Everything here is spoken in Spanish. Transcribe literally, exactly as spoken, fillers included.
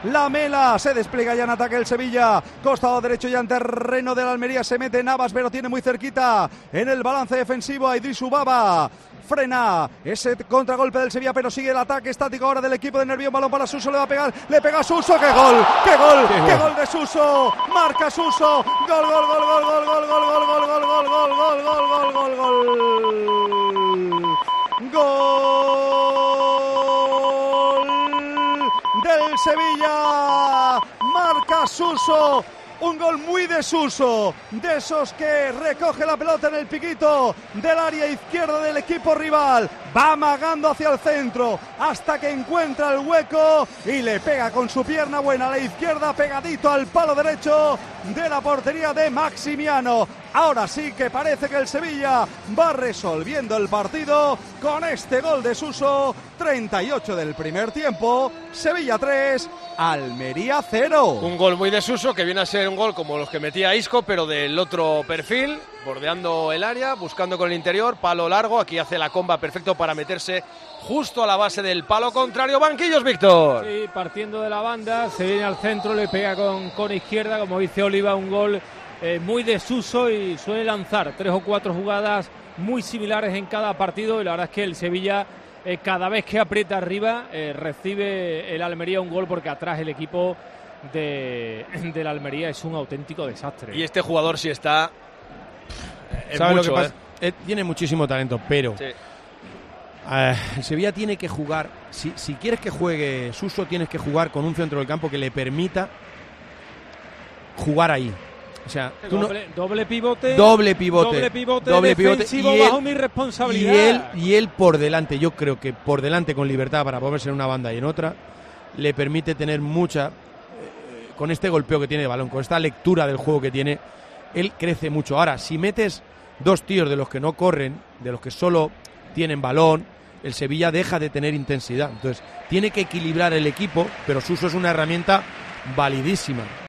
Lamela, se despliega ya en ataque el Sevilla, costado derecho ya en terreno de la Almería, se mete Navas, pero tiene muy cerquita en el balance defensivo a Idris Ubaba. Frena ese contragolpe del Sevilla, pero sigue el ataque estático ahora del equipo de Nervión. Balón para Suso, le va a pegar, le pega a Suso. ¡Qué gol! ¡Qué gol! ¡Qué, ¡Qué gol de Suso! Marca Suso. Gol, gol, gol, gol, gol, gol, gol, gol, gol, gol, gol, gol, gol, gol, gol, gol, gol. Gol del Sevilla. Marca Suso. Un gol muy de Suso, de esos que recoge la pelota en el piquito del área izquierda del equipo rival. Va amagando hacia el centro hasta que encuentra el hueco y le pega con su pierna buena a la izquierda, pegadito al palo derecho de la portería de Maximiano. Ahora sí que parece que el Sevilla va resolviendo el partido con este gol de Suso. treinta y ocho del primer tiempo, Sevilla tres, Almería cero. Un gol muy de Suso, que viene a ser un gol como los que metía Isco, pero del otro perfil, bordeando el área, buscando con el interior, palo largo. Aquí hace la comba perfecto para meterse justo a la base del palo contrario. Banquillos, Víctor. Sí, partiendo de la banda, se viene al centro, le pega con, con izquierda, como dice Oliva, un gol eh, muy de Suso, y suele lanzar tres o cuatro jugadas muy similares en cada partido, y la verdad es que el Sevilla eh, cada vez que aprieta arriba eh, recibe el Almería un gol, porque atrás el equipo de, de la Almería es un auténtico desastre. Y este jugador sí está... Eh, ¿Sabes mucho, lo que pasa? Eh? Eh, tiene muchísimo talento, pero Sí. eh, el Sevilla tiene que jugar, si, si quieres que juegue Suso, tienes que jugar con un centro del campo que le permita jugar ahí. O sea, tú doble, no, doble pivote, doble pivote, doble pivote, doble pivote defensivo y él, bajo mi responsabilidad. Y él, y él por delante, yo creo que por delante con libertad para moverse en una banda y en otra, le permite tener mucha, eh, con este golpeo que tiene de balón, con esta lectura del juego que tiene, él crece mucho. Ahora, si metes dos tíos de los que no corren, de los que solo tienen balón, el Sevilla deja de tener intensidad. Entonces, tiene que equilibrar el equipo, pero Suso es una herramienta validísima.